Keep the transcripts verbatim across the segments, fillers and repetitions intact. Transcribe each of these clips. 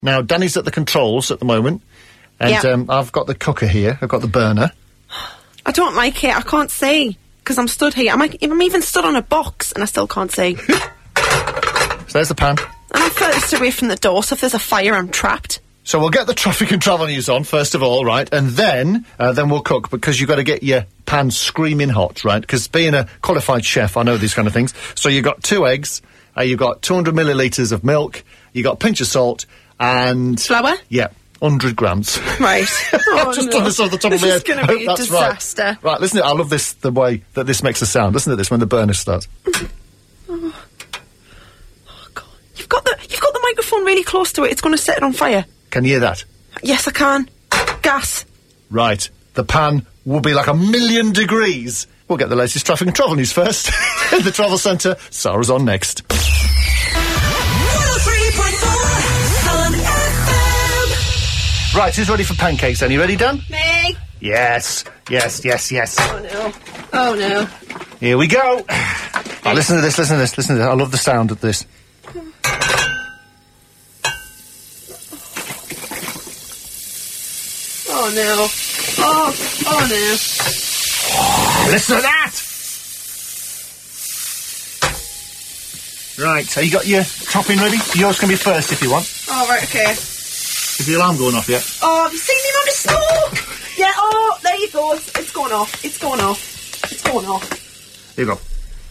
Now, Danny's at the controls at the moment, and Yep. um, I've got the cooker here. I've got the burner. I don't like it. I can't see because I'm stood here. I'm, I'm even stood on a box and I still can't see. So there's the pan. And I'm furthest away from the door, so if there's a fire, I'm trapped. So we'll get the traffic and travel news on, first of all, right? And then, uh, then we'll cook, because you've got to get your pan screaming hot, right? Because being a qualified chef, I know these kind of things. So you've got two eggs, uh, you've got two hundred millilitres of milk, you've got a pinch of salt, and... Flour? Yeah, one hundred grams. Right. Oh, I've just no. done this off the top this of my head. is going I to hope be a that's disaster. Right. Right, listen to it. I love this, the way that this makes a sound. Listen to this when the burner starts. Oh, God. You've got the, you've got the microphone really close to it. It's going to set it on fire. Can you hear that? Yes, I can. Gas. Right. The pan will be like a million degrees. We'll get the latest traffic and travel news first. In the travel centre, Sarah's on next. one oh three point four Sun F M. Right, who's ready for pancakes then? You ready, Dan? Me. Yes. Yes, yes, yes. Oh, no. Oh, no. Here we go. Oh, listen to this, listen to this, listen to this. I love the sound of this. Oh, no. Oh, oh, no. Listen to that! Right, so you got your topping ready? Yours can be first if you want. Oh, right, okay. Is the alarm going off yet? Oh, have you seen him on the stove? Yeah, oh, there you go. It's, it's going off. It's going off. It's going off. Here you go.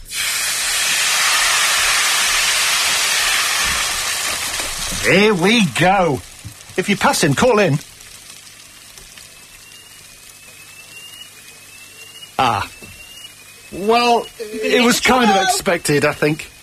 Here we go. If you pass in, call in. Ah. Well, it was kind of expected, I think.